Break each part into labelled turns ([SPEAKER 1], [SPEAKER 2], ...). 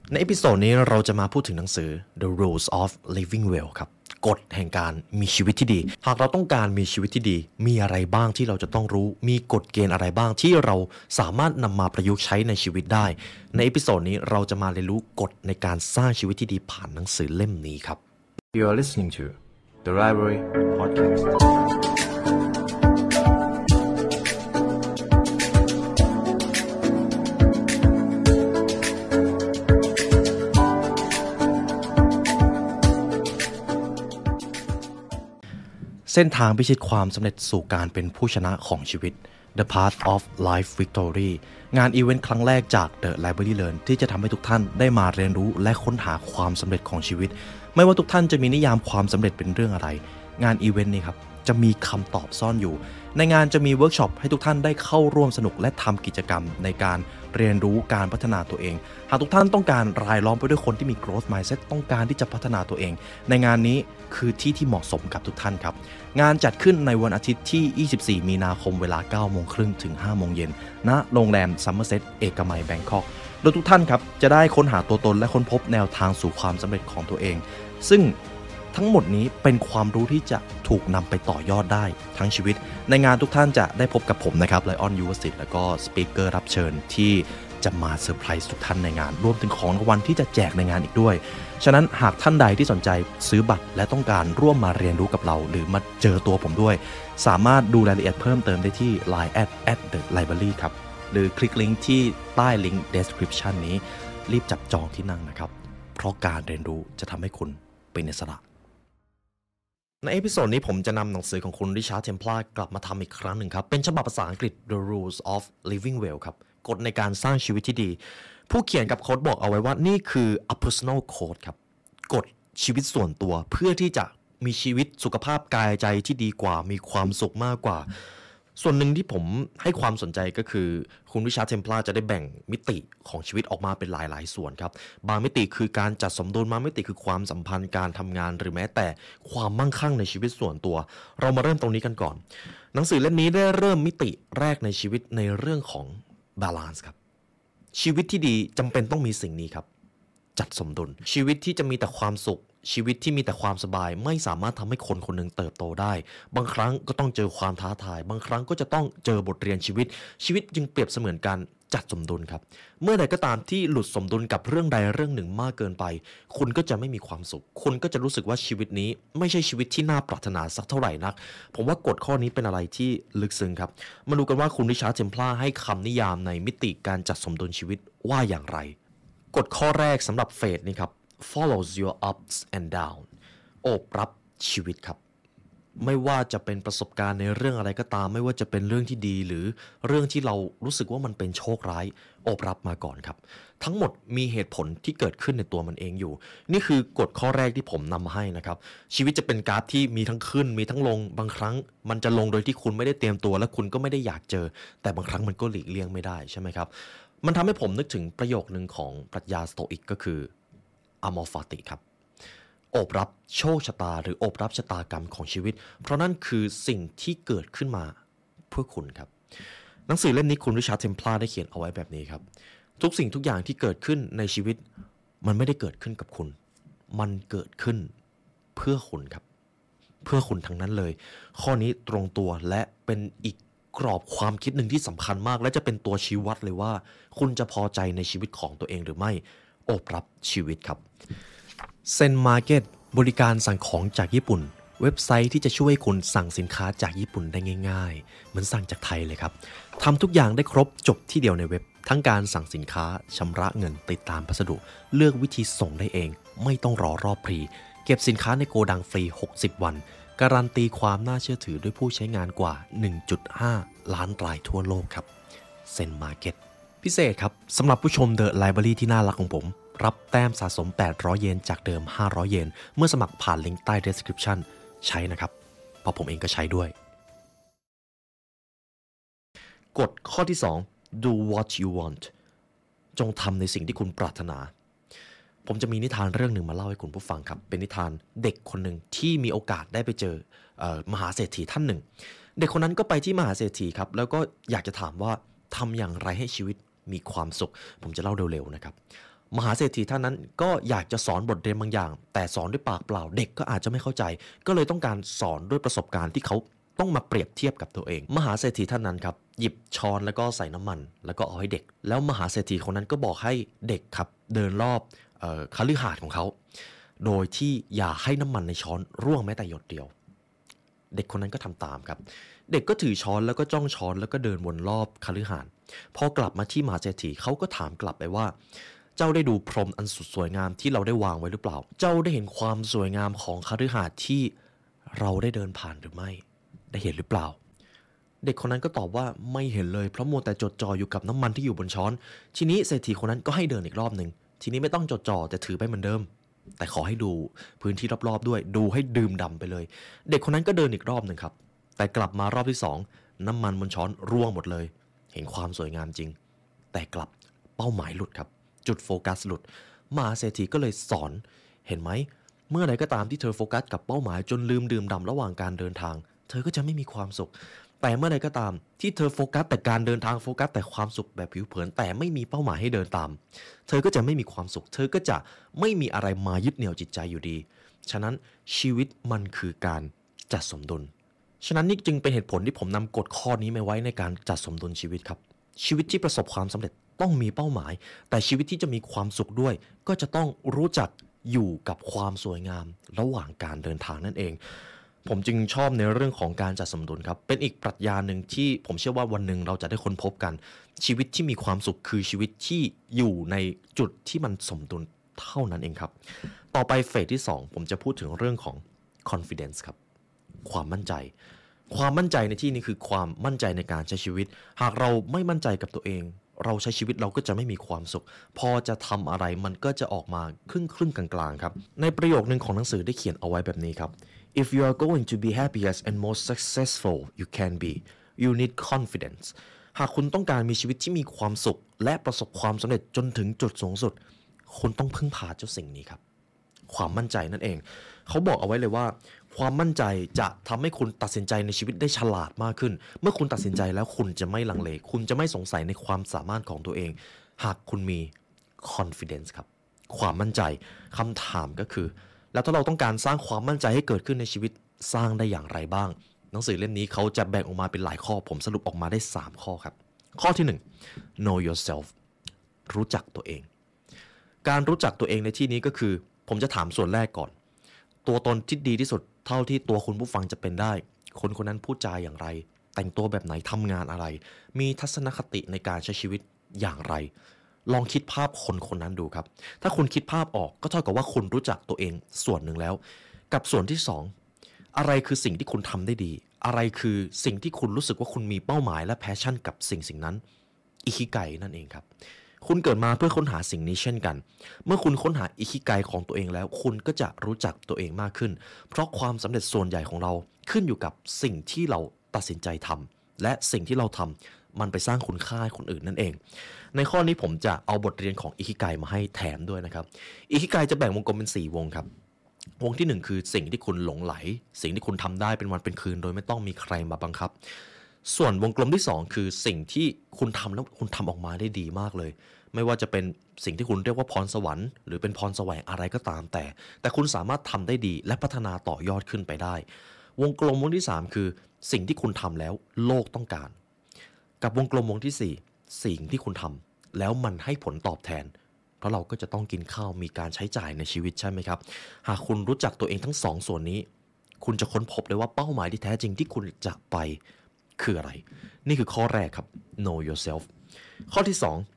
[SPEAKER 1] ในเอพิโซดนี้เราจะมาพูดถึงหนังสือ The Rules of Living Well ครับกฎแห่งการมีชีวิตที่ดีหากเราต้องการมีชีวิตที่ดีมีอะไรบ้างที่เราจะต้องรู้มีกฎเกณฑ์อะไรบ้างที่เราสามารถนำมาประยุกต์ใช้ในชีวิตได้ในเอพิโซดนี้เราจะมาเรียนรู้กฎในการสร้างชีวิตที่ดีผ่านหนังสือเล่มนี้ครับ
[SPEAKER 2] You are listening to The Library Podcast.
[SPEAKER 1] เส้นทางพิชิตความสำเร็จสู่การเป็นผู้ชนะของชีวิต The Path of Life Victory งานอีเวนต์ครั้งแรกจาก The Library Learn ที่จะทำให้ทุกท่านได้มาเรียนรู้และค้นหาความสำเร็จของชีวิตไม่ว่าทุกท่านจะมีนิยามความสำเร็จเป็นเรื่องอะไรงานอีเวนต์นี้ครับจะมีคำตอบซ่อนอยู่ในงานจะมีเวิร์กช็อปให้ทุกท่านได้เข้าร่วมสนุกและทำกิจกรรมในการเรียนรู้การพัฒนาตัวเองหากทุกท่านต้องการรายล้อมไปด้วยคนที่มี growth mindset ต้องการที่จะพัฒนาตัวเองในงานนี้คือที่ที่เหมาะสมกับทุกท่านครับงานจัดขึ้นในวันอาทิตย์ที่24มีนาคมเวลา 9:30 นถึง 5:00 นณโรงแรมซัมเมอร์เซตเอกมัยแบงคอกโดยทุกท่านครับจะได้ค้นหาตัวตนและค้นพบแนวทางสู่ความสำเร็จของตัวเองซึ่งทั้งหมดนี้เป็นความรู้ที่จะถูกนำไปต่อยอดได้ทั้งชีวิตในงานทุกท่านจะได้พบกับผมนะครับไลออนยูวสิทธิ์แล้วก็สปีกเกอร์รับเชิญที่จะมาเซอร์ไพรส์ทุกท่านในงานรวมถึงของรางวัลที่จะแจกในงานอีกด้วยฉะนั้นหากท่านใดที่สนใจซื้อบัตรและต้องการร่วมมาเรียนรู้กับเราหรือมาเจอตัวผมด้วยสามารถดูรายละเอียดเพิ่มเติมได้ที่ Line @the_library ครับหรือคลิกลิงก์ที่ใต้ลิงก์ description นี้รีบจับจองที่นั่งนะครับเพราะการเรียนรู้จะทำให้คุณเป็นอิสระในเอพิโซดนี้ผมจะนำหนังสือของคุณริชาร์ด เทมพลาร์กลับมาทำอีกครั้งหนึ่งครับเป็นฉบับภาษาอังกฤษ The Rules of Living Well ครับกฎในการสร้างชีวิตที่ดีผู้เขียนกับโค้ดบอกเอาไว้ว่านี่คือ a personal code ครับกฎชีวิตส่วนตัวเพื่อที่จะมีชีวิตสุขภาพกายใจที่ดีกว่ามีความสุขมากกว่าส่วนหนึ่งที่ผมให้ความสนใจก็คือคุณริชาร์ด เทมพลาร์จะได้แบ่งมิติของชีวิตออกมาเป็นหลายๆส่วนครับบางมิติคือการจัดสมดุลบางมิติคือความสัมพันธ์การทำงานหรือแม้แต่ความมั่งคั่งในชีวิตส่วนตัวเรามาเริ่มตรงนี้กันก่อนหนังสือเล่มนี้ได้เริ่มมิติแรกในชีวิตในเรื่องของบาลานซ์ครับชีวิตที่ดีจำเป็นต้องมีสิ่งนี้ครับจัดสมดุลชีวิตที่จะมีแต่ความสุขชีวิตที่มีแต่ความสบายไม่สามารถทำให้คนคนหนึ่งเติบโตได้บางครั้งก็ต้องเจอความท้าทายบางครั้งก็จะต้องเจอบทเรียนชีวิตจึงเปรียบเสมือนการจัดสมดุลครับเมื่อใดก็ตามที่หลุดสมดุลกับเรื่องใดเรื่องหนึ่งมากเกินไปคุณก็จะไม่มีความสุขคุณก็จะรู้สึกว่าชีวิตนี้ไม่ใช่ชีวิตที่น่าปรารถนาสักเท่าไหร่นักผมว่ากฎข้อนี้เป็นอะไรที่ลึกซึ้งครับมาดูกันว่าคุณริชาร์ด เทมพลาร์ให้คำนิยามในมิติการจัดสมดุลชีวิตว่าอย่างไรกฎข้อแรกสำหรับเฟสนี้ครับ follows your ups and downโอบรับชีวิตครับไม่ว่าจะเป็นประสบการณ์ในเรื่องอะไรก็ตามไม่ว่าจะเป็นเรื่องที่ดีหรือเรื่องที่เรารู้สึกว่ามันเป็นโชคร้ายโอบรับมาก่อนครับทั้งหมดมีเหตุผลที่เกิดขึ้นในตัวมันเองอยู่นี่คือกฎข้อแรกที่ผมนำมาให้นะครับชีวิตจะเป็นกราฟที่มีทั้งขึ้นมีทั้งลงบางครั้งมันจะลงโดยที่คุณไม่ได้เตรียมตัวและคุณก็ไม่ได้อยากเจอแต่บางครั้งมันก็หลีกเลี่ยงไม่ได้ใช่ไหมครับมันทำให้ผมนึกถึงประโยคนึงของปรัชญาสโตอิกก็คือamor fatiครับโอบรับโชคชะตาหรือโอบรับชะตากรรมของชีวิตเพราะนั่นคือสิ่งที่เกิดขึ้นมาเพื่อคุณครับหนังสือเล่มนี้คุณริชาร์ด เทมพลาร์ได้เขียนเอาไว้แบบนี้ครับทุกสิ่งทุกอย่างที่เกิดขึ้นในชีวิตมันไม่ได้เกิดขึ้นกับคุณมันเกิดขึ้นเพื่อคุณครับเพื่อคุณทั้งนั้นเลยข้อนี้ตรงตัวและเป็นอีกกรอบความคิดหนึ่งที่สำคัญมากและจะเป็นตัวชี้วัดเลยว่าคุณจะพอใจในชีวิตของตัวเองหรือไม่โอบรับชีวิตครับเซนมาร์เก็ตบริการสั่งของจากญี่ปุ่นเว็บไซต์ที่จะช่วยคุณสั่งสินค้าจากญี่ปุ่นได้ง่ายๆเหมือนสั่งจากไทยเลยครับทำทุกอย่างได้ครบจบที่เดียวในเว็บทั้งการสั่งสินค้าชำระเงินติดตามพัสดุเลือกวิธีส่งได้เองไม่ต้องรอรอบพรีเก็บสินค้าในโกดังฟรี60วันการันตีความน่าเชื่อถือด้วยผู้ใช้งานกว่า 1.5 ล้านรายทั่วโลกครับเซนมาร์เก็ตพิเศษครับสำหรับผู้ชม The Library ที่น่ารักของผมรับแต้มสะสม800 เยนจากเดิม500 เยนเมื่อสมัครผ่านลิงก์ใต้ description ใช้นะครับเพราะผมเองก็ใช้ด้วยกฎข้อที่ 2 do what you want จงทำในสิ่งที่คุณปรารถนาผมจะมีนิทานเรื่องหนึ่งมาเล่าให้คุณผู้ฟังครับเป็นนิทานเด็กคนหนึ่งที่มีโอกาสได้ไปเจอมหาเศรษฐีท่านหนึ่งเด็กคนนั้นก็ไปที่มหาเศรษฐีครับแล้วก็อยากจะถามว่าทำอย่างไรให้ชีวิตมีความสุขผมจะเล่าเร็วๆนะครับมหาเศรษฐีท่านนั้นก็อยากจะสอนบทเรียนบางอย่างแต่สอนด้วยปากเปล่าเด็กก็อาจจะไม่เข้าใจก็เลยต้องการสอนด้วยประสบการณ์ที่เขาต้องมาเปรียบเทียบกับตัวเองมหาเศรษฐีท่านนั้นครับหยิบช้อนแล้วก็ใส่น้ำมันแล้วก็เอาให้เด็กแล้วมหาเศรษฐีคนนั้นก็บอกให้เด็กครับเดินรอบคฤหาสน์ของเขาโดยที่อย่าให้น้ำมันในช้อนร่วงแม้แต่หยดเดียวเด็กคนนั้นก็ทำตามครับเด็กก็ถือช้อนแล้วก็จ้องช้อนแล้วก็เดินวนรอบคฤหาสน์พอกลับมาที่มหาเศรษฐีเขาก็ถามกลับไปว่าเจ้าได้ดูพรมอันสุดสวยงามที่เราได้วางไว้หรือเปล่าเจ้าได้เห็นความสวยงามของคฤหาสน์ที่เราได้เดินผ่านหรือไม่ได้เห็นหรือเปล่าเด็กคนนั้นก็ตอบว่าไม่เห็นเลยเพราะมัวแต่จดจ่ออยู่กับน้ำมันที่อยู่บนช้อนทีนี้เศรษฐีคนนั้นก็ให้เดินอีกรอบนึงทีนี้ไม่ต้องจดจ่อแต่ถือไปเหมือนเดิมแต่ขอให้ดูพื้นที่รอบๆด้วยดูให้ดื่มด่ำไปเลยเด็กคนนั้นก็เดินอีกรอบนึงครับแต่กลับมารอบที่2น้ำมันบนช้อนร่วงหมดเลยเห็นความสวยงามจริงแต่กลับเป้าหมายหลุดครับจุดโฟกัสหลุดมหาเศรษฐีก็เลยสอนเห็นไหมเมื่อใดก็ตามที่เธอโฟกัสกับเป้าหมายจนลืมดื่มด่ำระหว่างการเดินทางเธอก็จะไม่มีความสุขแต่เมื่อใดก็ตามที่เธอโฟกัสแต่การเดินทางโฟกัสแต่ความสุขแบบผิวเผินแต่ไม่มีเป้าหมายให้เดินตามเธอก็จะไม่มีความสุขเธอก็จะไม่มีอะไรมายึดเหนี่ยวจิตใจอยู่ดีฉะนั้นชีวิตมันคือการจัดสมดุลฉะนั้นนี่จึงเป็นเหตุผลที่ผมนำกฎข้อนี้มาไว้ในการจัดสมดุลชีวิตครับชีวิตที่ประสบความสำเร็จต้องมีเป้าหมายแต่ชีวิตที่จะมีความสุขด้วยก็จะต้องรู้จักอยู่กับความสวยงามระหว่างการเดินทางนั่นเองผมจึงชอบในเรื่องของการจัดสมดุลครับเป็นอีกปรัชญาหนึ่งที่ผมเชื่อว่าวันหนึ่งเราจะได้ค้นพบกันชีวิตที่มีความสุขคือชีวิตที่อยู่ในจุดที่มันสมดุลเท่านั้นเองครับต่อไปเฟสที่2ผมจะพูดถึงเรื่องของ confidence ครับความมั่นใจความมั่นใจในที่นี้คือความมั่นใจในการใช้ชีวิตหากเราไม่มั่นใจกับตัวเองเราใช้ชีวิตเราก็จะไม่มีความสุขพอจะทำอะไรมันก็จะออกมาครึ่งกลางๆครับในประโยคนึงของหนังสือได้เขียนเอาไว้แบบนี้ครับ If you are going to be happiest and most successful you can be you need confidence หากคุณต้องการมีชีวิตที่มีความสุขและประสบความสำเร็จจนถึงจุดสูงสุดคุณต้องพึ่งพาเจ้าสิ่งนี้ครับความมั่นใจนั่นเองเขาบอกเอาไว้เลยว่าความมั่นใจจะทำให้คุณตัดสินใจในชีวิตได้ฉลาดมากขึ้นเมื่อคุณตัดสินใจแล้วคุณจะไม่ลังเลคุณจะไม่สงสัยในความสามารถของตัวเองหากคุณมี confidence ครับความมั่นใจคำถามก็คือแล้วถ้าเราต้องการสร้างความมั่นใจให้เกิดขึ้นในชีวิตสร้างได้อย่างไรบ้างหนังสือเล่มนี้เขาจะแบ่งออกมาเป็นหลายข้อผมสรุปออกมาได้3ข้อครับข้อที่1 know yourself รู้จักตัวเองการรู้จักตัวเองในที่นี้ก็คือผมจะถามส่วนแรกก่อนตัวตนที่ดีที่สุดเท่าที่ตัวคุณผู้ฟังจะเป็นได้คนคนนั้นพูดจาอย่างไรแต่งตัวแบบไหนทำงานอะไรมีทัศนคติในการใช้ชีวิตอย่างไรลองคิดภาพคนคนนั้นดูครับถ้าคุณคิดภาพออกก็เท่ากับว่าคุณรู้จักตัวเองส่วนหนึ่งแล้วกับส่วนที่2อะไรคือสิ่งที่คุณทำได้ดีอะไรคือสิ่งที่คุณรู้สึกว่าคุณมีเป้าหมายและแพชชั่นกับสิ่งนั้นอิคิไกนั่นเองครับคุณเกิดมาเพื่อค้นหาสิ่งนี้เช่นกันเมื่อคุณค้นหาอิคิไกของตัวเองแล้วคุณก็จะรู้จักตัวเองมากขึ้นเพราะความสำเร็จส่วนใหญ่ของเราขึ้นอยู่กับสิ่งที่เราตัดสินใจทำและสิ่งที่เราทำมันไปสร้างคุณค่าให้คนอื่นนั่นเองในข้อนี้ผมจะเอาบทเรียนของอิคิไกมาให้แถมด้วยนะครับอิคิไกจะแบ่งวงกลมเป็น4วงครับวงที่1คือสิ่งที่คุณหลงไหลสิ่งที่คุณทำได้เป็นวันเป็นคืนโดยไม่ต้องมีใครมาบังคับส่วนวงกลมที่2คือสิ่งที่คุณทำแล้วคุณทำออกมาได้ดีมากเลยไม่ว่าจะเป็นสิ่งที่คุณเรียกว่าพรสวรรค์หรือเป็นพรแสวงอะไรก็ตามแต่คุณสามารถทำได้ดีและพัฒนาต่อยอดขึ้นไปได้วงกลมวงที่3คือสิ่งที่คุณทำแล้วโลกต้องการกับวงกลมวงที่4สิ่งที่คุณทำแล้วมันให้ผลตอบแทนเพราะเราก็จะต้องกินข้าวมีการใช้จ่ายในชีวิตใช่ไหมครับหากคุณรู้จักตัวเองทั้ง2ส่วนนี้คุณจะค้นพบเลยว่าเป้าหมายที่แท้จริงที่คุณจะไปคืออะไรนี่คือข้อแรกครับ know yourself ข้อที่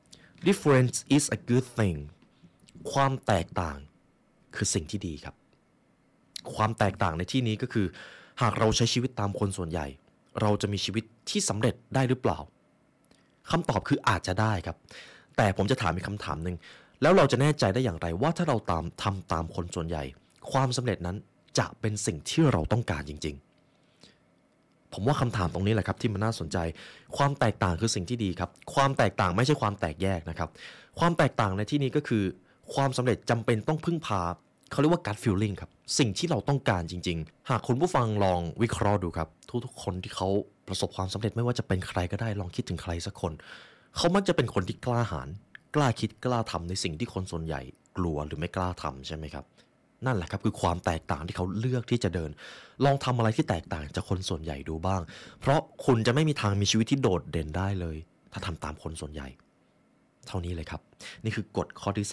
[SPEAKER 1] 2 difference is a good thing ความแตกต่างคือสิ่งที่ดีครับความแตกต่างในที่นี้ก็คือหากเราใช้ชีวิตตามคนส่วนใหญ่เราจะมีชีวิตที่สำเร็จได้หรือเปล่าคำตอบคืออาจจะได้ครับแต่ผมจะถามอีกคำถามหนึ่งแล้วเราจะแน่ใจได้อย่างไรว่าถ้าเราทำตามคนส่วนใหญ่ความสำเร็จนั้นจะเป็นสิ่งที่เราต้องการจริงๆผมว่าคำถามตรงนี้แหละครับที่มันน่าสนใจความแตกต่างคือสิ่งที่ดีครับความแตกต่างไม่ใช่ความแตกแยกนะครับความแตกต่างในที่นี้ก็คือความสำเร็จจำเป็นต้องพึ่งพาเขาเรียกว่า gut feeling ครับสิ่งที่เราต้องการจริงๆหากคุณผู้ฟังลองวิเคราะห์ดูครับทุกๆคนที่เขาประสบความสำเร็จไม่ว่าจะเป็นใครก็ได้ลองคิดถึงใครสักคนเขามักจะเป็นคนที่กล้าหาญกล้าคิดกล้าทำในสิ่งที่คนส่วนใหญ่กลัวหรือไม่กล้าทำใช่ไหมครับนั่นแหละครับคือความแตกต่างที่เขาเลือกที่จะเดินลองทำอะไรที่แตกต่างจากคนส่วนใหญ่ดูบ้างเพราะคุณจะไม่มีทางมีชีวิตที่โดดเด่นได้เลยถ้าทำตามคนส่วนใหญ่เท่านี้เลยครับนี่คือกฎข้อที่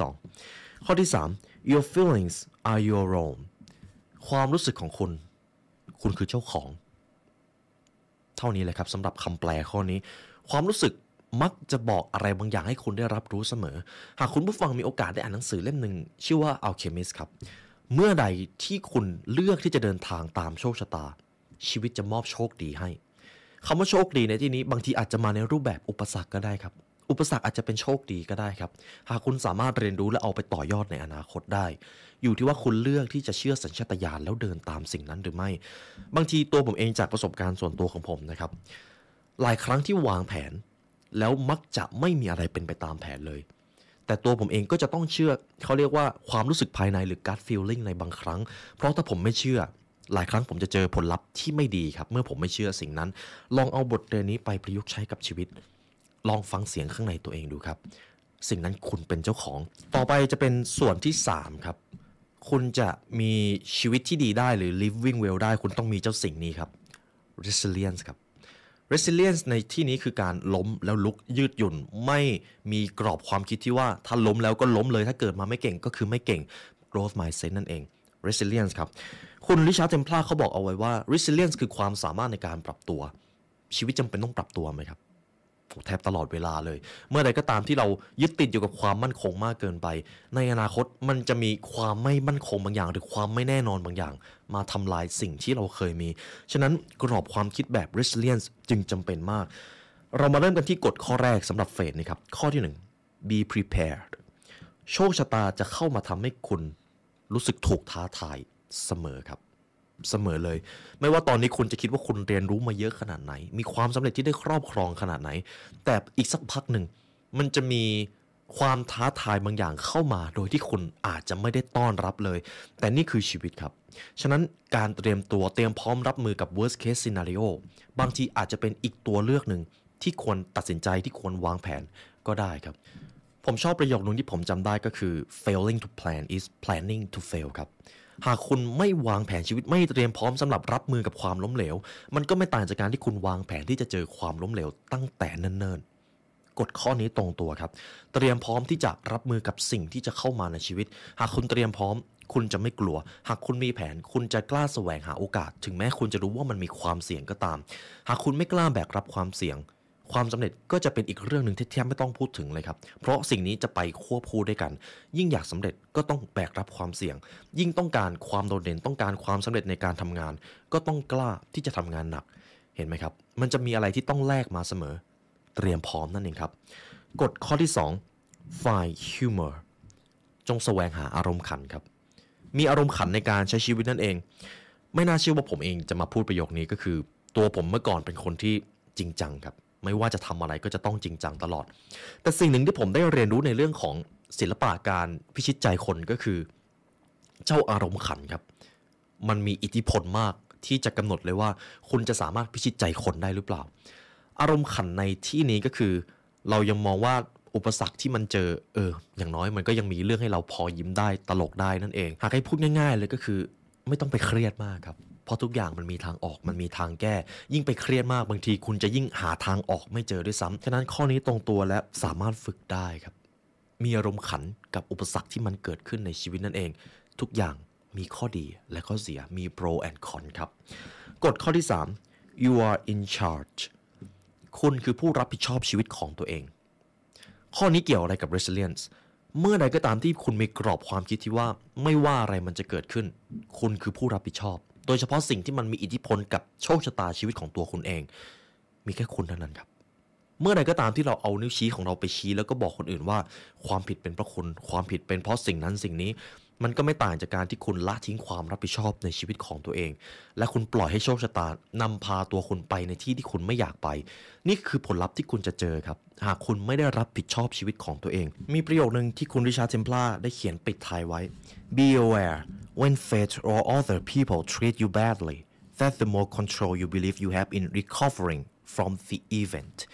[SPEAKER 1] 2ข้อที่3 your feelings are your own ความรู้สึกของคุณคือเจ้าของเท่านี้เลยครับสำหรับคำแปลข้อนี้ความรู้สึกมักจะบอกอะไรบางอย่างให้คุณได้รับรู้เสมอหากคุณผู้ฟังมีโอกาสได้อ่านหนังสือเล่มหนึ่งชื่อว่า Alchemist ครับเมื่อใดที่คุณเลือกที่จะเดินทางตามโชคชะตาชีวิตจะมอบโชคดีให้คำว่าโชคดีในที่นี้บางทีอาจจะมาในรูปแบบอุปสรรคก็ได้ครับอุปสรรคอาจจะเป็นโชคดีก็ได้ครับหากคุณสามารถเรียนรู้และเอาไปต่อยอดในอนาคตได้อยู่ที่ว่าคุณเลือกที่จะเชื่อสัญชาตญาณแล้วเดินตามสิ่งนั้นหรือไม่บางทีตัวผมเองจากประสบการณ์ส่วนตัวของผมนะครับหลายครั้งที่วางแผนแล้วมักจะไม่มีอะไรเป็นไปตามแผนเลยแต่ตัวผมเองก็จะต้องเชื่อเขาเรียกว่าความรู้สึกภายในหรือ gut feeling ในบางครั้งเพราะถ้าผมไม่เชื่อหลายครั้งผมจะเจอผลลัพธ์ที่ไม่ดีครับเมื่อผมไม่เชื่อสิ่งนั้นลองเอาบทเรียนนี้ไปประยุกต์ใช้กับชีวิตลองฟังเสียงข้างในตัวเองดูครับสิ่งนั้นคุณเป็นเจ้าของต่อไปจะเป็นส่วนที่3ครับคุณจะมีชีวิตที่ดีได้หรือ living well ได้คุณต้องมีเจ้าสิ่งนี้ครับ resilience ครับ resilience ในที่นี้คือการล้มแล้วลุกยืดหยุ่นไม่มีกรอบความคิดที่ว่าถ้าล้มแล้วก็ล้มเลยถ้าเกิดมาไม่เก่งก็คือไม่เก่ง growth mindset นั่นเอง resilience ครับคุณริชาร์ด เทมพลาร์เขาบอกเอาไว้ว่า resilience คือความสามารถในการปรับตัวชีวิตจำเป็นต้องปรับตัวไหมครับแทบตลอดเวลาเลยเมื่อใดก็ตามที่เรายึดติดอยู่กับความมั่นคงมากเกินไปในอนาคตมันจะมีความไม่มั่นคงบางอย่างหรือความไม่แน่นอนบางอย่างมาทำลายสิ่งที่เราเคยมีฉะนั้นกรอบความคิดแบบ resilience จึงจำเป็นมากเรามาเริ่มกันที่กฎข้อแรกสำหรับเฟสนี้ครับข้อที่1 be prepared โชคชะตาจะเข้ามาทำให้คุณรู้สึกถูกท้าทายเสมอครับเสมอเลยไม่ว่าตอนนี้คุณจะคิดว่าคุณเรียนรู้มาเยอะขนาดไหนมีความสำเร็จที่ได้ครอบครองขนาดไหนแต่อีกสักพักหนึ่งมันจะมีความท้าทายบางอย่างเข้ามาโดยที่คุณอาจจะไม่ได้ต้อนรับเลยแต่นี่คือชีวิตครับฉะนั้นการเตรียมพร้อมรับมือกับ worst case scenario บางทีอาจจะเป็นอีกตัวเลือกหนึ่งที่ควรตัดสินใจที่ควรวางแผนก็ได้ครับผมชอบประโยคนึงที่ผมจำได้ก็คือ failing to plan is planning to fail ครับหากคุณไม่วางแผนชีวิตไม่เตรียมพร้อมสำหรับรับมือกับความล้มเหลวมันก็ไม่ต่างจากการที่คุณวางแผนที่จะเจอความล้มเหลวตั้งแต่เนิ่นๆกฎข้อนี้ตรงตัวครับเตรียมพร้อมที่จะรับมือกับสิ่งที่จะเข้ามาในชีวิตหากคุณเตรียมพร้อมคุณจะไม่กลัวหากคุณมีแผนคุณจะกล้าแสวงหาโอกาสถึงแม้คุณจะรู้ว่ามันมีความเสี่ยงก็ตามหากคุณไม่กล้าแบกรับความเสี่ยงความสำเร็จก็จะเป็นอีกเรื่องหนึ่งที่แทบไม่ต้องพูดถึงเลยครับเพราะสิ่งนี้จะไปควบคู่ด้วยกันยิ่งอยากสำเร็จก็ต้องแบกรับความเสี่ยงยิ่งต้องการความโดดเด่นต้องการความสำเร็จในการทำงานก็ต้องกล้าที่จะทำงานหนักเห็นไหมครับมันจะมีอะไรที่ต้องแลกมาเสมอเตรียมพร้อมนั่นเองครับกฎข้อที่2 find humor จงแสวงหาอารมณ์ขันครับมีอารมณ์ขันในการใช้ชีวิตนั่นเองไม่น่าเชื่อว่าผมเองจะมาพูดประโยคนี้ก็คือตัวผมเมื่อก่อนเป็นคนที่จริงจังครับไม่ว่าจะทำอะไรก็จะต้องจริงจังตลอดแต่สิ่งหนึ่งที่ผมได้เรียนรู้ในเรื่องของศิลปะการพิชิตใจคนก็คือเจ้าอารมณ์ขันครับมันมีอิทธิพลมากที่จะกำหนดเลยว่าคุณจะสามารถพิชิตใจคนได้หรือเปล่าอารมณ์ขันในที่นี้ก็คือเรายังมองว่าอุปสรรคที่มันเจออย่างน้อยมันก็ยังมีเรื่องให้เราพอยิ้มได้ตลกได้นั่นเองหากให้พูดง่ายๆเลยก็คือไม่ต้องไปเครียดมากครับเพราะทุกอย่างมันมีทางออกมันมีทางแก้ยิ่งไปเครียดมากบางทีคุณจะยิ่งหาทางออกไม่เจอด้วยซ้ำฉะนั้นข้อนี้ตรงตัวและสามารถฝึกได้ครับมีอารมณ์ขันกับอุปสรรคที่มันเกิดขึ้นในชีวิตนั่นเองทุกอย่างมีข้อดีและข้อเสียมี pro and con ครับกฎข้อที่3 you are in charge คุณคือผู้รับผิดชอบชีวิตของตัวเองข้อนี้เกี่ยวอะไรกับ resilience เมื่อใดก็ตามที่คุณมีกรอบความคิดที่ว่าไม่ว่าอะไรมันจะเกิดขึ้นคุณคือผู้รับผิดชอบโดยเฉพาะสิ่งที่มันมีอิทธิพลกับโชคชะตาชีวิตของตัวคุณเองมีแค่คุณเท่านั้นครับเมื่อใดก็ตามที่เราเอานิ้วชี้ของเราไปชี้แล้วก็บอกคนอื่นว่าความผิดเป็นเพราะคุณความผิดเป็นเพราะสิ่งนั้นสิ่งนี้มันก็ไม่ต่างจากการที่คุณละทิ้งความรับผิดชอบในชีวิตของตัวเองและคุณปล่อยให้โชคชะตานำพาตัวคุณไปในที่ที่คุณไม่อยากไปนี่คือผลลัพธ์ที่คุณจะเจอครับหากคุณไม่ได้รับผิดชอบชีวิตของตัวเองมีประโยคนึงที่คุณริชาร์ด เทมพลาร์ได้เขียนปิดท้ายไว้ Be aware when fate or other people treat you badly that the more control you believe you have in recovering from the event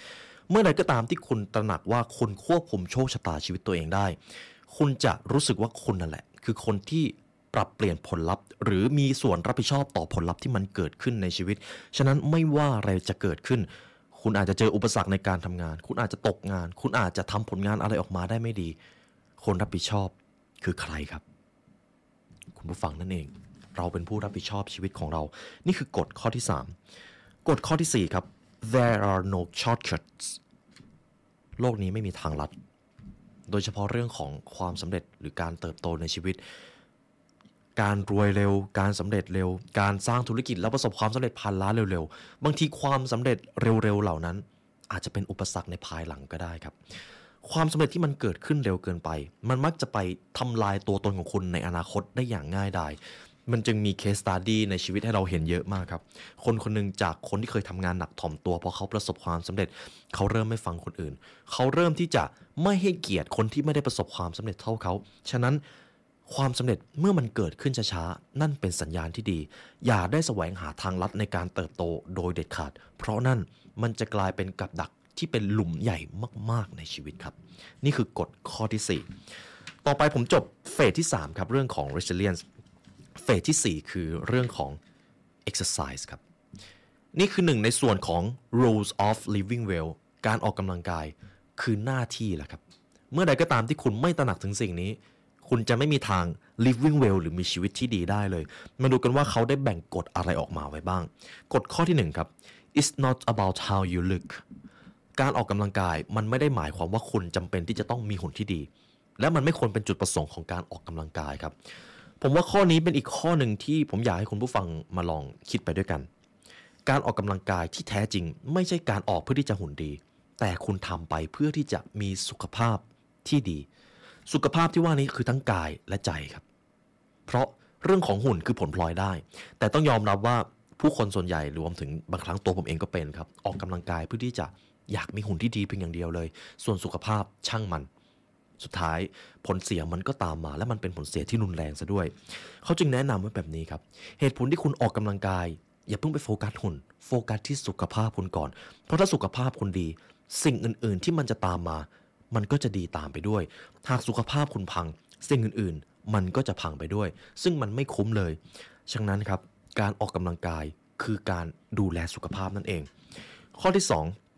[SPEAKER 1] เมื่อใดก็ตามที่คุณตระหนักว่าคุณควบคุมโชคชะตาชีวิตตัวเองได้คุณจะรู้สึกว่าคุณนั่นแหละคือคนที่ปรับเปลี่ยนผลลัพธ์หรือมีส่วนรับผิดชอบต่อผลลัพธ์ที่มันเกิดขึ้นในชีวิตฉะนั้นไม่ว่าอะไรจะเกิดขึ้นคุณอาจจะเจออุปสรรคในการทำงานคุณอาจจะตกงานคุณอาจจะทำผลงานอะไรออกมาได้ไม่ดีคนรับผิดชอบคือใครครับคุณผู้ฟังนั่นเองเราเป็นผู้รับผิดชอบชีวิตของเรานี่คือกฎข้อที่3กฎข้อที่4ครับ there are no shortcuts โลกนี้ไม่มีทางลัดโดยเฉพาะเรื่องของความสำเร็จหรือการเติบโตในชีวิตการรวยเร็วการสำเร็จเร็วการสร้างธุรกิจแล้วประสบความสำเร็จพันล้านเร็วๆบางทีความสำเร็จเร็วๆเหล่านั้นอาจจะเป็นอุปสรรคในภายหลังก็ได้ครับความสำเร็จที่มันเกิดขึ้นเร็วเกินไปมันมักจะไปทำลายตัวตนของคุณในอนาคตได้อย่างง่ายดายมันจึงมี case study ในชีวิตให้เราเห็นเยอะมากครับคนคนนึงจากคนที่เคยทำงานหนักถ่อมตัวพอเขาประสบความสำเร็จเขาเริ่มไม่ฟังคนอื่นเขาเริ่มที่จะไม่ให้เกียรติคนที่ไม่ได้ประสบความสำเร็จเท่าเขาฉะนั้นความสำเร็จเมื่อมันเกิดขึ้นช้าๆนั่นเป็นสัญญาณที่ดีอย่าได้แสวงหาทางลัดในการเติบโตโดยเด็ดขาดเพราะนั่นมันจะกลายเป็นกับดักที่เป็นหลุมใหญ่มากๆในชีวิตครับนี่คือกฎข้อที่4ต่อไปผมจบเฟสที่3ครับเรื่องของ resilience เฟสที่4คือเรื่องของ exercise ครับนี่คือหนึ่งในส่วนของ rules of living well การออกกำลังกายคือหน้าที่แหละครับเมื่อใดก็ตามที่คุณไม่ตระหนักถึงสิ่งนี้คุณจะไม่มีทาง living well หรือมีชีวิตที่ดีได้เลยมาดูกันว่าเขาได้แบ่งกฎอะไรออกมาไว้บ้างกฎข้อที่1ครับ it's not about how you look การออกกำลังกายมันไม่ได้หมายความว่าคุณจำเป็นที่จะต้องมีหุ่นที่ดีและมันไม่ควรเป็นจุดประสงค์ของการออกกำลังกายครับผมว่าข้อนี้เป็นอีกข้อหนึ่งที่ผมอยากให้คุณผู้ฟังมาลองคิดไปด้วยกันการออกกำลังกายที่แท้จริงไม่ใช่การออกเพื่อที่จะหุ่นดีแต่คุณทำไปเพื่อที่จะมีสุขภาพที่ดีสุขภาพที่ว่านี้คือทั้งกายและใจครับเพราะเรื่องของหุ่นคือผลพลอยได้แต่ต้องยอมรับว่าผู้คนส่วนใหญ่รวมถึงบางครั้งตัวผมเองก็เป็นครับออกกำลังกายเพื่อที่จะอยากมีหุ่นที่ดีเพียงอย่างเดียวเลยส่วนสุขภาพช่างมันสุดท้ายผลเสียมันก็ตามมาและมันเป็นผลเสียที่รุนแรงซะด้วยเขาจึงแนะนำไว้แบบนี้ครับเหตุผลที่คุณออกกำลังกายอย่าเพิ่งไปโฟกัสหุ่นโฟกัสที่สุขภาพคุณก่อนเพราะถ้าสุขภาพคุณดีสิ่งอื่นๆที่มันจะตามมามันก็จะดีตามไปด้วยหากสุขภาพคุณพังสิ่งอื่นๆมันก็จะพังไปด้วยซึ่งมันไม่คุ้มเลยฉะนั้นครับการออกกำลังกายคือการดูแลสุขภาพนั่นเองข้อที่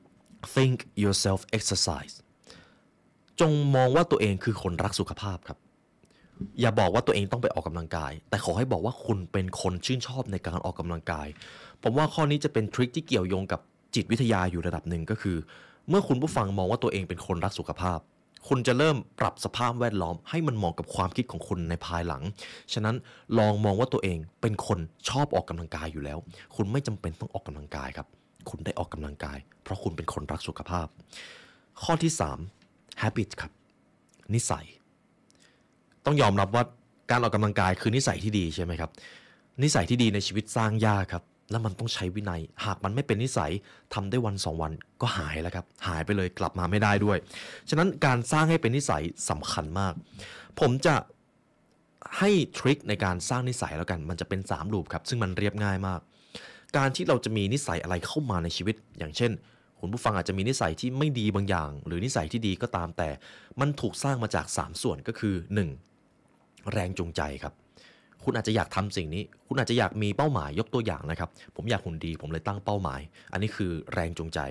[SPEAKER 1] 2 think yourself exercise จงมองว่าตัวเองคือคนรักสุขภาพครับอย่าบอกว่าตัวเองต้องไปออกกำลังกายแต่ขอให้บอกว่าคุณเป็นคนชื่นชอบในการออกกำลังกายผมว่าข้อนี้จะเป็นทริคที่เกี่ยวโยงกับจิตวิทยาอยู่ระดับหนึ่งก็คือเมื่อคุณผู้ฟังมองว่าตัวเองเป็นคนรักสุขภาพคุณจะเริ่มปรับสภาพแวดล้อมให้มันเหมาะกับความคิดของคุณในภายหลังฉะนั้นลองมองว่าตัวเองเป็นคนชอบออกกำลังกายอยู่แล้วคุณไม่จำเป็นต้องออกกำลังกายครับคุณได้ออกกำลังกายเพราะคุณเป็นคนรักสุขภาพข้อที่3 habit ครับนิสัยต้องยอมรับว่าการออกกำลังกายคือนิสัยที่ดีใช่ไหมครับนิสัยที่ดีในชีวิตสร้างยากครับแล้วมันต้องใช้วินัยหากมันไม่เป็นนิสัยทำได้วัน2วันก็หายแล้วครับหายไปเลยกลับมาไม่ได้ด้วยฉะนั้นการสร้างให้เป็นนิสัยสำคัญมากผมจะให้ทริคในการสร้างนิสัยแล้วกันมันจะเป็น3ลูปครับซึ่งมันเรียบง่ายมากการที่เราจะมีนิสัยอะไรเข้ามาในชีวิตอย่างเช่นคุณผู้ฟังอาจจะมีนิสัยที่ไม่ดีบางอย่างหรือนิสัยที่ดีก็ตามแต่มันถูกสร้างมาจาก3ส่วนก็คือ1แรงจูงใจครับคุณอาจจะอยากทำสิ่งนี้คุณอาจจะอยากมีเป้าหมายยกตัวอย่างนะครับผมอยากหุ่นดีผมเลยตั้งเป้าหมายอันนี้คือแรงจูงใจ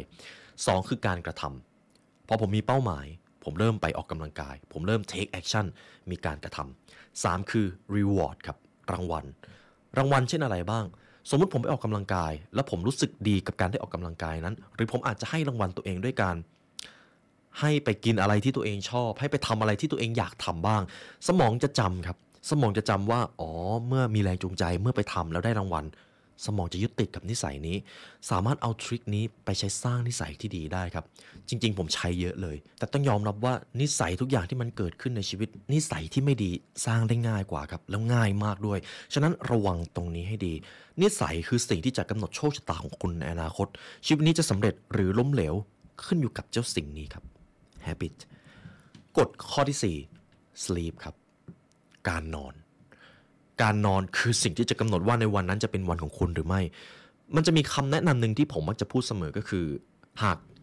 [SPEAKER 1] 2คือการกระทำพอผมมีเป้าหมายผมเริ่มไปออกกำลังกายผมเริ่ม take action มีการกระทำ3คือ reward ครับรางวัลเช่นอะไรบ้างสมมุติผมไปออกกำลังกายแล้วผมรู้สึกดีกับการได้ออกกำลังกายนั้นหรือผมอาจจะให้รางวัลตัวเองด้วยการให้ไปกินอะไรที่ตัวเองชอบให้ไปทำอะไรที่ตัวเองอยากทำบ้างสมองจะจำครับสมองจะจำว่าเมื่อมีแรงจูงใจเมื่อไปทำแล้วได้รางวัลสมองจะยึดติดกับนิสัยนี้สามารถเอาทริคนี้ไปใช้สร้างนิสัยที่ดีได้ครับจริงๆผมใช้เยอะเลยแต่ต้องยอมรับว่านิสัยทุกอย่างที่มันเกิดขึ้นในชีวิตนิสัยที่ไม่ดีสร้างได้ง่ายกว่าครับแล้วง่ายมากด้วยฉะนั้นระวังตรงนี้ให้ดีนิสัยคือสิ่งที่จะกำหนดโชคชะตาของคุณในอนาคตชีวิตนี้จะสำเร็จหรือล้มเหลวขึ้นอยู่กับเจ้าสิ่งนี้ครับ habit กฎข้อที่4 sleep ครับการนอนคือสิ่งที่จะกำหนดว่าในวันนั้นจะเป็นวันของคุณหรือไม่มันจะมีคำแนะนำหนึ่งที่ผมมักจะพูดเสมอก็คือหาก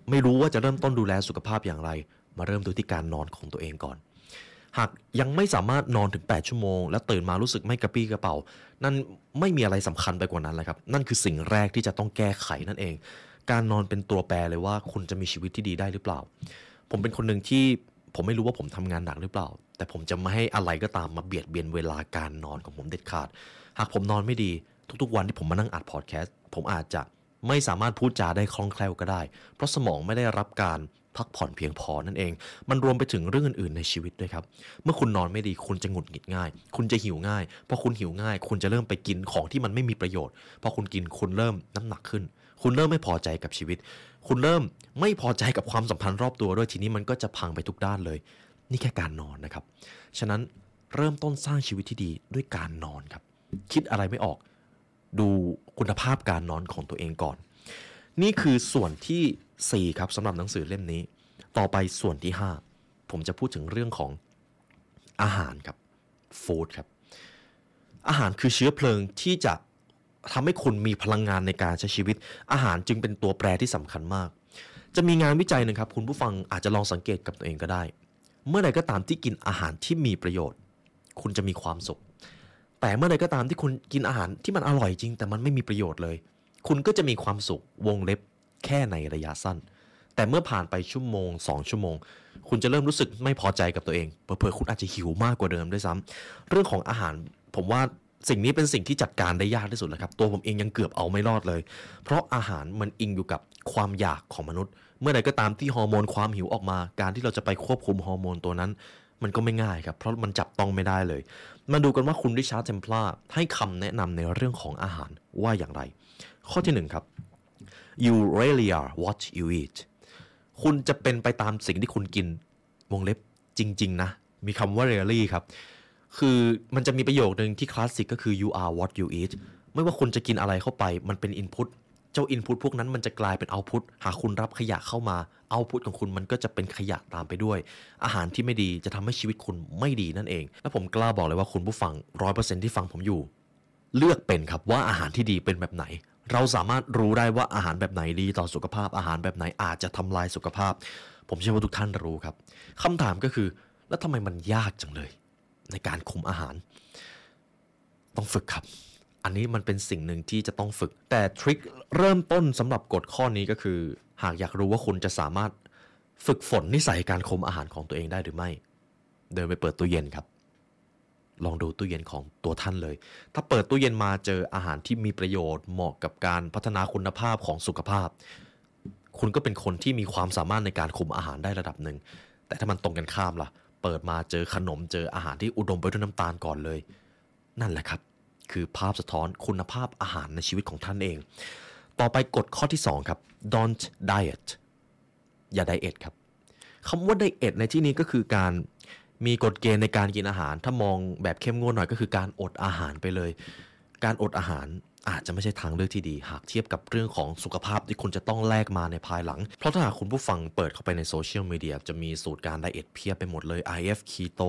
[SPEAKER 1] ไม่รู้ว่าจะเริ่มต้นดูแลสุขภาพอย่างไรมาเริ่มดูที่การนอนของตัวเองก่อนหากยังไม่สามารถนอนถึง8ชั่วโมงและตื่นมารู้สึกไม่กระปรี้กระเป๋านั่นไม่มีอะไรสำคัญไปกว่านั้นเลยครับนั่นคือสิ่งแรกที่จะต้องแก้ไขนั่นเองการนอนเป็นตัวแปรเลยว่าคุณจะมีชีวิตที่ดีได้หรือเปล่าผมเป็นคนหนึ่งที่ผมไม่รู้ว่าผมทำงานหนักหรือเปล่าแต่ผมจะไม่ให้อะไรก็ตามมาเบียดเบียนเวลาการนอนของผมเด็ดขาดหากผมนอนไม่ดีทุกๆวันที่ผมมานั่งอัดพอดแคสต์ผมอาจจะไม่สามารถพูดจาได้คล่องแคล่วก็ได้เพราะสมองไม่ได้รับการพักผ่อนเพียงพอนั่นเองมันรวมไปถึงเรื่องอื่นๆในชีวิตด้วยครับเมื่อคุณนอนไม่ดีคุณจะหงุดหงิดง่ายคุณจะหิวง่ายพอคุณหิวง่ายคุณจะเริ่มไปกินของที่มันไม่มีประโยชน์พอคุณกินคุณเริ่มน้ำหนักขึ้นคุณเริ่มไม่พอใจกับชีวิตคุณเริ่มไม่พอใจกับความสัมพันธ์รอบตัวด้วยทีนี้มันก็จะพังไปทุกด้านเลยนี่แค่การนอนนะครับฉะนั้นเริ่มต้นสร้างชีวิตที่ดีด้วยการนอนครับคิดอะไรไม่ออกดูคุณภาพการนอนของตัวเองก่อนนี่คือส่วนที่4ครับสำหรับหนังสือเล่มนี้ต่อไปส่วนที่5ผมจะพูดถึงเรื่องของอาหารครับฟู้ดครับอาหารคือเชื้อเพลิงที่จะทำให้คุณมีพลังงานในการใช้ชีวิตอาหารจึงเป็นตัวแปรที่สำคัญมากจะมีงานวิจัยหนึ่งครับคุณผู้ฟังอาจจะลองสังเกตกับตัวเองก็ได้เมื่อใดก็ตามที่กินอาหารที่มีประโยชน์คุณจะมีความสุขแต่เมื่อใดก็ตามที่คุณกินอาหารที่มันอร่อยจริงแต่มันไม่มีประโยชน์เลยคุณก็จะมีความสุขวงเล็บแค่ในระยะสั้นแต่เมื่อผ่านไปชั่วโมง2ชั่วโมงคุณจะเริ่มรู้สึกไม่พอใจกับตัวเองเผลอๆคุณอาจจะหิวมากกว่าเดิมด้วยซ้ำเรื่องของอาหารผมว่าสิ่งนี้เป็นสิ่งที่จัดการได้ยากที่สุดเลยครับตัวผมเองยังเกือบเอาไม่รอดเลยเพราะอาหารมันอิงอยู่กับความอยากของมนุษย์เมื่อใดก็ตามที่ฮอร์โมนความหิวออกมาการที่เราจะไปควบคุมฮอร์โมนตัวนั้นมันก็ไม่ง่ายครับเพราะมันจับต้องไม่ได้เลยมาดูกันว่าคุณริชาร์ด เทมพลาร์ให้คำแนะนำในเรื่องของอาหารว่าอย่างไรข้อที่1ครับ you really are what you eat คุณจะเป็นไปตามสิ่งที่คุณกินวงเล็บจริงๆนะมีคำว่า really ครับคือมันจะมีประโยคนึงที่คลาสสิกก็คือ you are what you eat ไม่ว่าคุณจะกินอะไรเข้าไปมันเป็น input เจ้า input พวกนั้นมันจะกลายเป็น output หากคุณรับขยะเข้ามา output ของคุณมันก็จะเป็นขยะตามไปด้วยอาหารที่ไม่ดีจะทำให้ชีวิตคุณไม่ดีนั่นเองและผมกล้าบอกเลยว่าคุณผู้ฟัง 100% ที่ฟังผมอยู่เลือกเป็นครับว่าอาหารที่ดีเป็นแบบไหนเราสามารถรู้ได้ว่าอาหารแบบไหนดีต่อสุขภาพอาหารแบบไหนอาจจะทำลายสุขภาพผมเชื่อว่าทุกท่านรู้ครับคำถามก็คือแล้วทำไมมันยากจังเลยในการคุมอาหารต้องฝึกครับอันนี้มันเป็นสิ่งหนึ่งที่จะต้องฝึกแต่ทริคเริ่มต้นสำหรับกฎข้อนี้ก็คือหากอยากรู้ว่าคุณจะสามารถฝึกฝนนิสัยการคุมอาหารของตัวเองได้หรือไม่เดินไปเปิดตู้เย็นครับลองดูตู้เย็นของตัวท่านเลยถ้าเปิดตู้เย็นมาเจออาหารที่มีประโยชน์เหมาะกับการพัฒนาคุณภาพของสุขภาพคุณก็เป็นคนที่มีความสามารถในการคุมอาหารได้ระดับหนึ่งแต่ถ้ามันตรงกันข้ามล่ะเปิดมาเจอขนมเจออาหารที่อุดมไปด้วยน้ำตาลก่อนเลยนั่นแหละครับคือภาพสะท้อนคุณภาพอาหารในชีวิตของท่านเองต่อไปกฎข้อที่2ครับ don't diet อย่าไดเอทครับคำว่าไดเอทในที่นี้ก็คือการมีกฎเกณฑ์ในการกินอาหารถ้ามองแบบเข้มงวดหน่อยก็คือการอดอาหารไปเลยการอดอาหารอาจจะไม่ใช่ทางเลือกที่ดีหากเทียบกับเรื่องของสุขภาพที่คุณจะต้องแลกมาในภายหลังเพราะถ้าหากคุณผู้ฟังเปิดเข้าไปในโซเชียลมีเดียจะมีสูตรการไดเอทเพียบไปหมดเลย IF Keto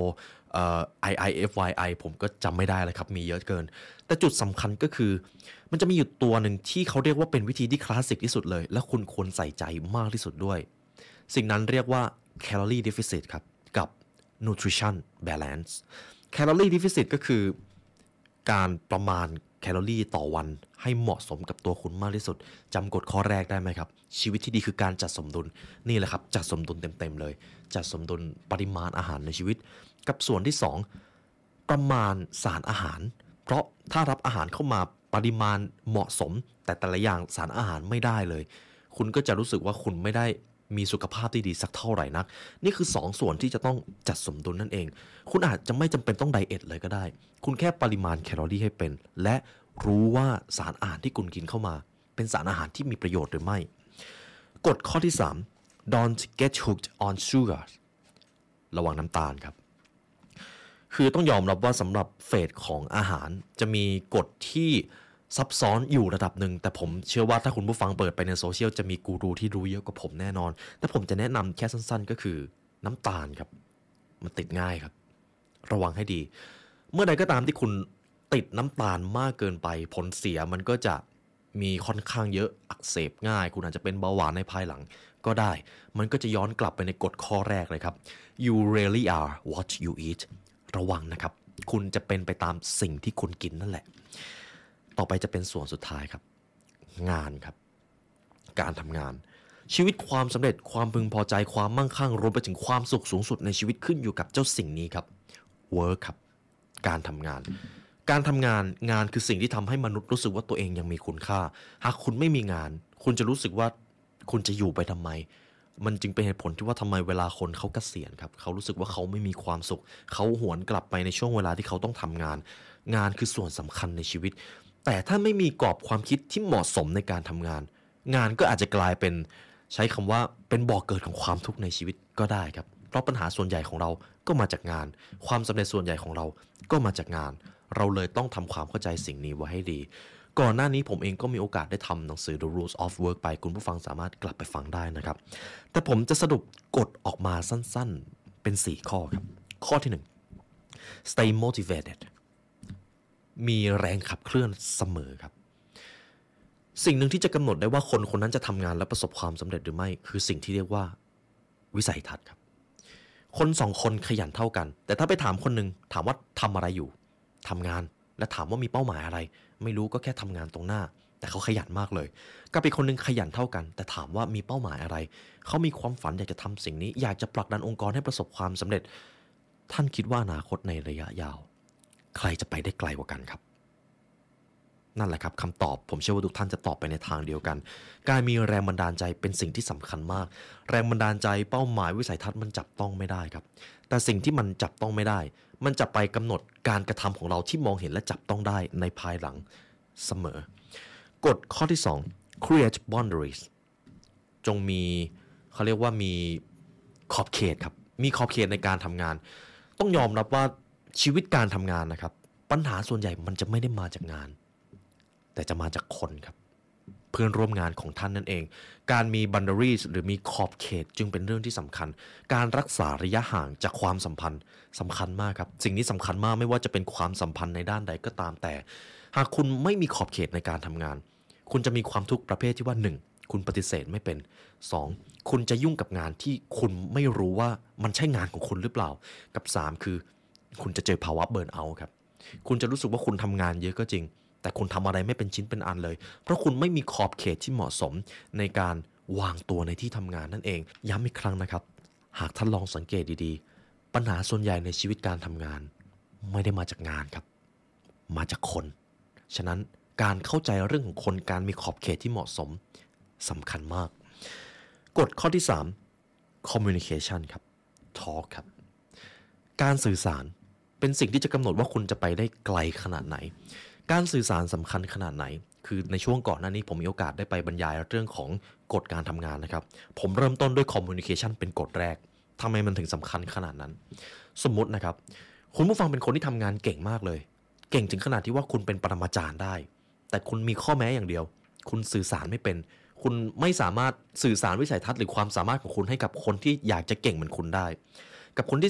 [SPEAKER 1] IIFYI ผมก็จำไม่ได้เลยครับมีเยอะเกินแต่จุดสำคัญก็คือมันจะมีอยู่ตัวหนึ่งที่เขาเรียกว่าเป็นวิธีที่คลาสสิกที่สุดเลยและคุณควรใส่ใจมากที่สุดด้วยสิ่งนั้นเรียกว่า calorie deficit ครับกับ nutrition balance calorie deficit ก็คือการประมาณแคลอรี่ต่อวันให้เหมาะสมกับตัวคุณมากที่สุดจำกฎข้อแรกได้ไหมครับชีวิตที่ดีคือการจัดสมดุลนี่แหละครับจัดสมดุลเต็มๆเลยจัดสมดุลปริมาณอาหารในชีวิตกับส่วนที่2ประมาณสารอาหารเพราะถ้ารับอาหารเข้ามาปริมาณเหมาะสมแต่ละอย่างสารอาหารไม่ได้เลยคุณก็จะรู้สึกว่าคุณไม่ได้มีสุขภาพที่ดีสักเท่าไหร่นักนี่คือ2ส่วนที่จะต้องจัดสมดุลนั่นเองคุณอาจจะไม่จำเป็นต้องไดเอทเลยก็ได้คุณแค่ปริมาณแคลอรี่ให้เป็นและรู้ว่าสารอาหารที่คุณกินเข้ามาเป็นสารอาหารที่มีประโยชน์หรือไม่กฎข้อที่3 don't get hooked on sugar ระวังน้ำตาลครับคือต้องยอมรับว่าสำหรับเฟสของอาหารจะมีกฎที่ซับซ้อนอยู่ระดับหนึ่งแต่ผมเชื่อว่าถ้าคุณผู้ฟังเปิดไปในโซเชียลจะมีกูรูที่รู้เยอะกว่าผมแน่นอนแต่ผมจะแนะนำแค่สั้นๆก็คือน้ำตาลครับมันติดง่ายครับระวังให้ดีเมื่อใดก็ตามที่คุณติดน้ำตาลมากเกินไปผลเสียมันก็จะมีค่อนข้างเยอะอักเสบง่ายคุณอาจจะเป็นเบาหวานในภายหลังก็ได้มันก็จะย้อนกลับไปในกฎข้อแรกเลยครับ you really are what you eat ระวังนะครับคุณจะเป็นไปตามสิ่งที่คุณกินนั่นแหละต่อไปจะเป็นส่วนสุดท้ายครับงานครับการทำงานชีวิตความสำเร็จความพึงพอใจความมั่งคั่งรวมไปถึงความสุขสูงสุดในชีวิตขึ้นอยู่กับเจ้าสิ่งนี้ครับ work ครับการทำงานงานคือสิ่งที่ทำให้มนุษย์รู้สึกว่าตัวเองยังมีคุณค่าหากคุณไม่มีงานคุณจะรู้สึกว่าคุณจะอยู่ไปทำไมมันจึงเป็นเหตุผลที่ว่าทำไมเวลาคนเขาเกษียณครับเขารู้สึกว่าเขาไม่มีความสุขเขาหวนกลับไปในช่วงเวลาที่เขาต้องทำงานคือส่วนสำคัญในชีวิตแต่ถ้าไม่มีกรอบความคิดที่เหมาะสมในการทำงานก็อาจจะกลายเป็นใช้คำว่าเป็นบ่อเกิดของความทุกข์ในชีวิตก็ได้ครับเพราะปัญหาส่วนใหญ่ของเราก็มาจากงานความสำเร็จส่วนใหญ่ของเราก็มาจากงานเราเลยต้องทำความเข้าใจสิ่งนี้ไว้ให้ดีก่อนหน้านี้ผมเองก็มีโอกาสได้ทำหนังสือ The Rules of Work ไปคุณผู้ฟังสามารถกลับไปฟังได้นะครับแต่ผมจะสรุปกฎออกมาสั้นๆเป็น4ข้อครับข้อที่1 stay motivated มีแรงขับเคลื่อนเสมอครับสิ่งหนึ่งที่จะกำหนดได้ว่าคนคนนั้นจะทำงานและประสบความสำเร็จหรือไม่คือสิ่งที่เรียกว่าวิสัยทัศน์ครับคน2คนขยันเท่ากันแต่ถ้าไปถามคนหนึ่งถามว่าทำอะไรอยู่ทำงานและถามว่ามีเป้าหมายอะไรไม่รู้ก็แค่ทำงานตรงหน้าแต่เขาขยันมากเลยกับอีกคนหนึ่งขยันเท่ากันแต่ถามว่ามีเป้าหมายอะไรเขามีความฝันอยากจะทำสิ่งนี้อยากจะผลักดันองค์กรให้ประสบความสำเร็จท่านคิดว่าอนาคตในระยะยาวใครจะไปได้ไกลกว่ากันครับนั่นแหละครับคำตอบผมเชื่อว่าทุกท่านจะตอบไปในทางเดียวกันการมีแรงบันดาลใจเป็นสิ่งที่สำคัญมากแรงบันดาลใจเป้าหมายวิสัยทัศน์มันจับต้องไม่ได้ครับแต่สิ่งที่มันจับต้องไม่ได้มันจะไปกำหนดการกระทำของเราที่มองเห็นและจับต้องได้ในภายหลังเสมอกฎข้อที่2 create boundaries จงมีเขาเรียกว่ามีขอบเขตครับมีขอบเขตในการทำงานต้องยอมรับว่าชีวิตการทำงานนะครับปัญหาส่วนใหญ่มันจะไม่ได้มาจากงานแต่จะมาจากคนครับเพื่อนร่วมงานของท่านนั่นเองการมี boundaries หรือมีขอบเขตจึงเป็นเรื่องที่สำคัญการรักษาระยะห่างจากความสัมพันธ์สำคัญมากครับสิ่งนี้สำคัญมากไม่ว่าจะเป็นความสัมพันธ์ในด้านใดก็ตามแต่หากคุณไม่มีขอบเขตในการทำงานคุณจะมีความทุกข์ประเภทที่ว่า1คุณปฏิเสธไม่เป็น2คุณจะยุ่งกับงานที่คุณไม่รู้ว่ามันใช่งานของคุณหรือเปล่ากับ3คือคุณจะเจอภาวะเบิร์นเอาท์ครับคุณจะรู้สึกว่าคุณทำงานเยอะก็จริงแต่คุณทำอะไรไม่เป็นชิ้นเป็นอันเลยเพราะคุณไม่มีขอบเขตที่เหมาะสมในการวางตัวในที่ทำงานนั่นเองย้ำอีกครั้งนะครับหากท่านลองสังเกตดีๆปัญหาส่วนใหญ่ในชีวิตการทำงานไม่ได้มาจากงานครับมาจากคนฉะนั้นการเข้าใจเรื่องของคนการมีขอบเขตที่เหมาะสมสำคัญมากกฎข้อที่3 communication ครับ talk ครับการสื่อสารเป็นสิ่งที่จะกำหนดว่าคุณจะไปได้ไกลขนาดไหนการสื่อสารสำคัญขนาดไหนคือในช่วงก่อนหน้านี้ผมมีโอกาสได้ไปบรรยายเรื่องของกฎการทำงานนะครับผมเริ่มต้นด้วย communication เป็นกฎแรกทำไมมันถึงสำคัญขนาดนั้นสมมุตินะครับคุณผู้ฟังเป็นคนที่ทำงานเก่งมากเลยเก่งถึงขนาดที่ว่าคุณเป็นปรมาจารย์ได้แต่คุณมีข้อแม้อย่างเดียวคุณสื่อสารไม่เป็นคุณไม่สามารถสื่อสารวิสัยทัศน์หรือความสามารถของคุณให้กับคนที่อยากจะเก่งเหมือนคุณได้กับคนที่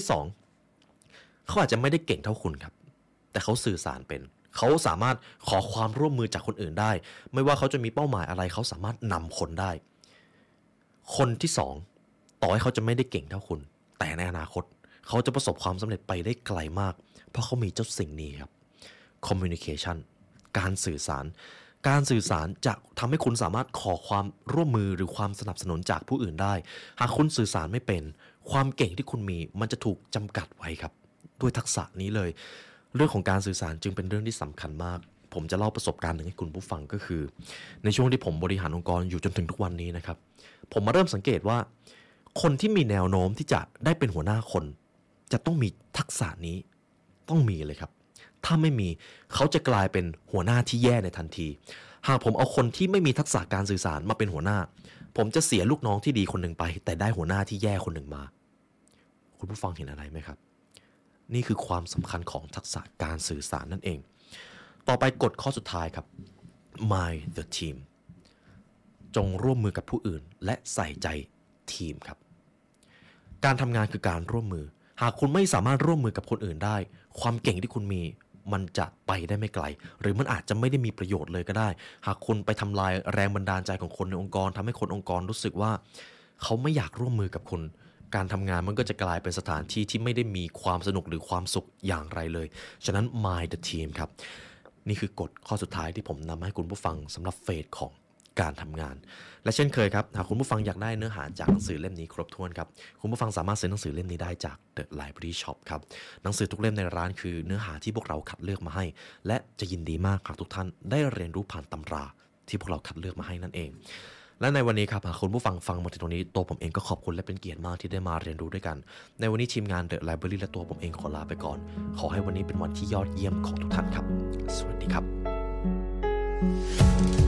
[SPEAKER 1] 2เขาอาจจะไม่ได้เก่งเท่าคุณครับแต่เขาสื่อสารเป็นเขาสามารถขอความร่วมมือจากคนอื่นได้ไม่ว่าเขาจะมีเป้าหมายอะไรเขาสามารถนำคนได้คนที่2ต่อให้เขาจะไม่ได้เก่งเท่าคุณแต่ในอนาคตเขาจะประสบความสำเร็จไปได้ไกลมากเพราะเขามีเจ้าสิ่งนี้ครับ communication การสื่อสารจะทำให้คุณสามารถขอความร่วมมือหรือความสนับสนุนจากผู้อื่นได้หากคุณสื่อสารไม่เป็นความเก่งที่คุณมีมันจะถูกจำกัดไว้ครับด้วยทักษะนี้เลยเรื่องของการสื่อสารจึงเป็นเรื่องที่สำคัญมากผมจะเล่าประสบการณ์หนึ่งให้คุณผู้ฟังก็คือในช่วงที่ผมบริหารองค์กรอยู่จนถึงทุกวันนี้นะครับผมมาเริ่มสังเกตว่าคนที่มีแนวโน้มที่จะได้เป็นหัวหน้าคนจะต้องมีทักษะนี้ต้องมีเลยครับถ้าไม่มีเขาจะกลายเป็นหัวหน้าที่แย่ในทันทีหากผมเอาคนที่ไม่มีทักษะการสื่อสารมาเป็นหัวหน้าผมจะเสียลูกน้องที่ดีคนหนึ่งไปแต่ได้หัวหน้าที่แย่คนหนึ่งมาคุณผู้ฟังเห็นอะไรไหมครับนี่คือความสำคัญของทักษะการสื่อสารนั่นเองต่อไปกฎข้อสุดท้ายครับ mind the team จงร่วมมือกับผู้อื่นและใส่ใจทีมครับการทำงานคือการร่วมมือหากคุณไม่สามารถร่วมมือกับคนอื่นได้ความเก่งที่คุณมีมันจะไปได้ไม่ไกลหรือมันอาจจะไม่ได้มีประโยชน์เลยก็ได้หากคุณไปทำลายแรงบันดาลใจของคนในองค์กรทำให้คนองค์กรรู้สึกว่าเขาไม่อยากร่วมมือกับคุณการทำงานมันก็จะกลายเป็นสถานที่ที่ไม่ได้มีความสนุกหรือความสุขอย่างไรเลยฉะนั้น Mind the Team ครับนี่คือกฎข้อสุดท้ายที่ผมนำมาให้คุณผู้ฟังสำหรับเฟสของการทำงานและเช่นเคยครับหากคุณผู้ฟังอยากได้เนื้อหาจากหนังสือเล่มนี้ครบถ้วนครับคุณผู้ฟังสามารถซื้อหนังสือเล่มนี้ได้จาก The Library Shop ครับหนังสือทุกเล่มในร้านคือเนื้อหาที่พวกเราคัดเลือกมาให้และจะยินดีมากหากทุกท่านได้เรียนรู้ผ่านตำราที่พวกเราคัดเลือกมาให้นั่นเองและในวันนี้ครับหากคุณผู้ฟังฟังมาถึงตรงนี้ตัวผมเองก็ขอบคุณและเป็นเกียรติมากที่ได้มาเรียนรู้ด้วยกันในวันนี้ทีมงาน The Library และตัวผมเองขอลาไปก่อนขอให้วันนี้เป็นวันที่ยอดเยี่ยมของทุกท่านครับสวัสดีครับ